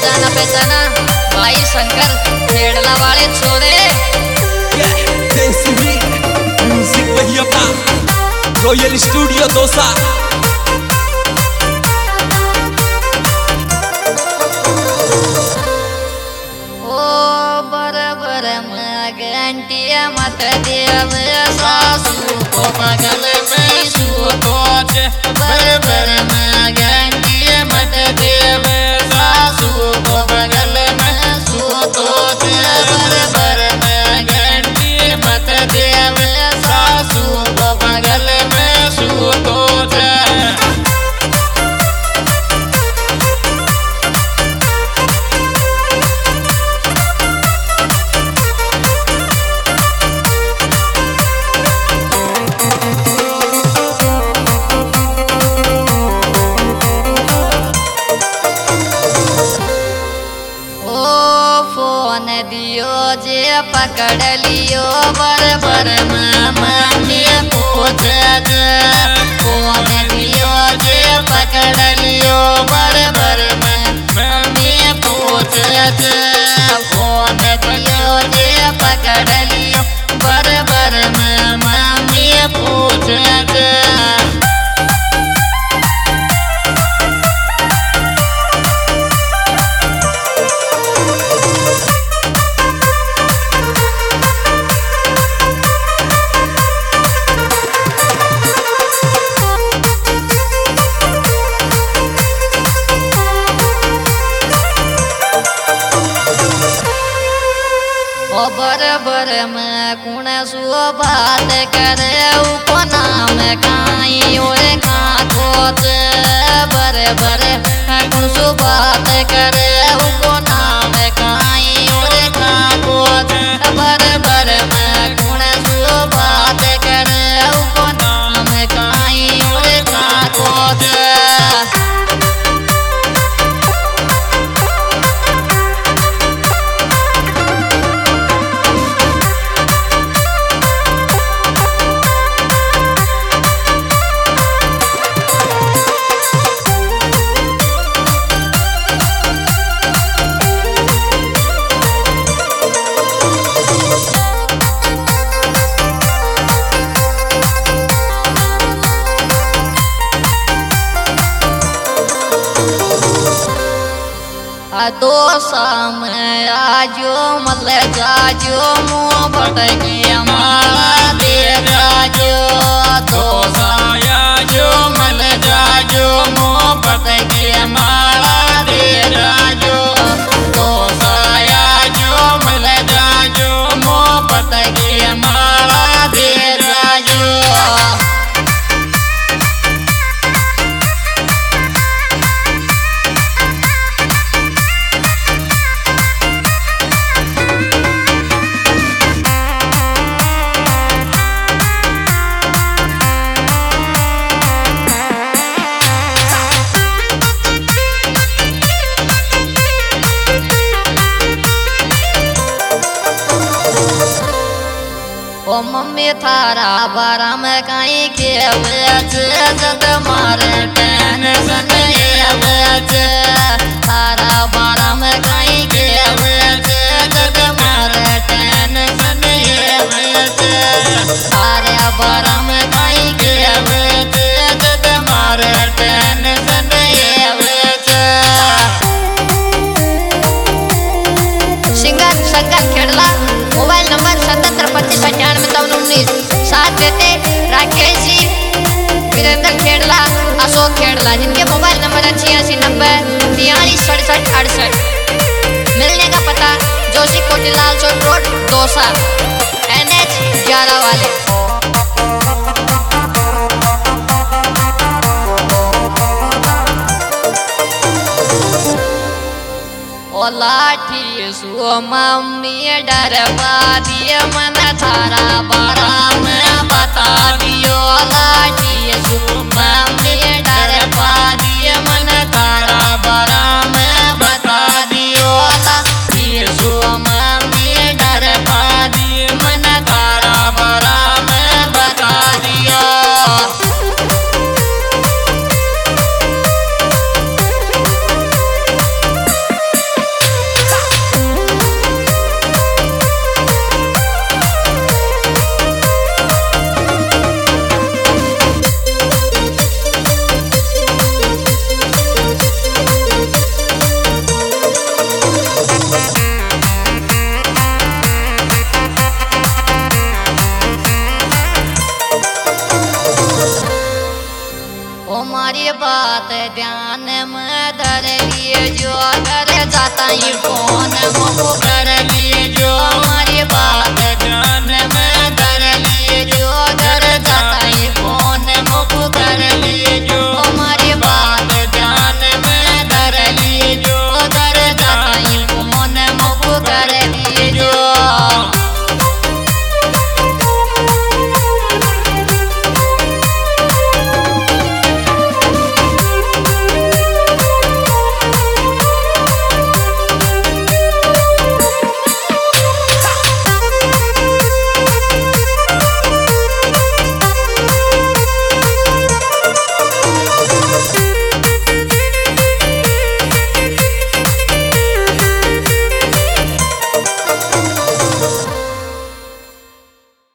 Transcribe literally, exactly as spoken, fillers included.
जाना पहचाना भाई शंकर खेड़ला वाले छोरे म्यूजिक भैया का रॉयल स्टूडियो दोसा। ओ बरबर घंटिया मत देव सासू को बगल में सूतो बरबर घंटिया मत देव सासू को बगल में सूतो बरबर घंटिया मत देव सासू को बगल में सूतो। दियो जे पकड़ लियो बरबर मम्मी पूछत फोन दियो जे पकड़ लियो बरबर मम्मी पूछत फोन दियो जे पकड़ लियो बरबर मम्मी पूछत। बरबर में कुण सु बात करे उपनाम काई ओरे खाकोत बरबर कुण सु बात करे उपनाम काई ओरे खाकोत बरबर में कुण सु बात करे उपनाम काई ओरे खाकोत। तो शाम आजो मल जाजो मुँह भटके माला दे जाजो तो सायाजो मल जाजो मुँह भटके माला दे जाजो तो सायाजो मल जाजो मुँह भटके माला दे जाजो। ओ मम्मी थारा बारा में कहीं के जद मारे टेंशन थारा बारा में कहीं के जद मारे टेंशन थारा बारा में कहीं के जद मारे tension. Singer Shankar Khedla mobile number सतहत्तर पच्चीस अठानवे चौवन उन्नीस साथ देते राकेश जी वीरेंद्र खेड़ला अशोक खेड़ला जिनके मोबाइल नंबर है छियासी नब्बे तियालीस सड़सठ अड़सठ। मिलने का पता Joshi Kotilal Chowk road Dausa N H ग्यारह वाले। ओ लाठी सु मम्मी डरवा दिए मन थारा बारा में बता दियो लाठी सु मम्मी डरवा दिए मन थारा बारा में बता दियो लाठी सु मम्मी डरवा दिए मन थारा बारा में बता दियो। हमारी बात ध्यान में धर लिए जो घर जाता ही फोन मुझको कर लिए जो हमारी बात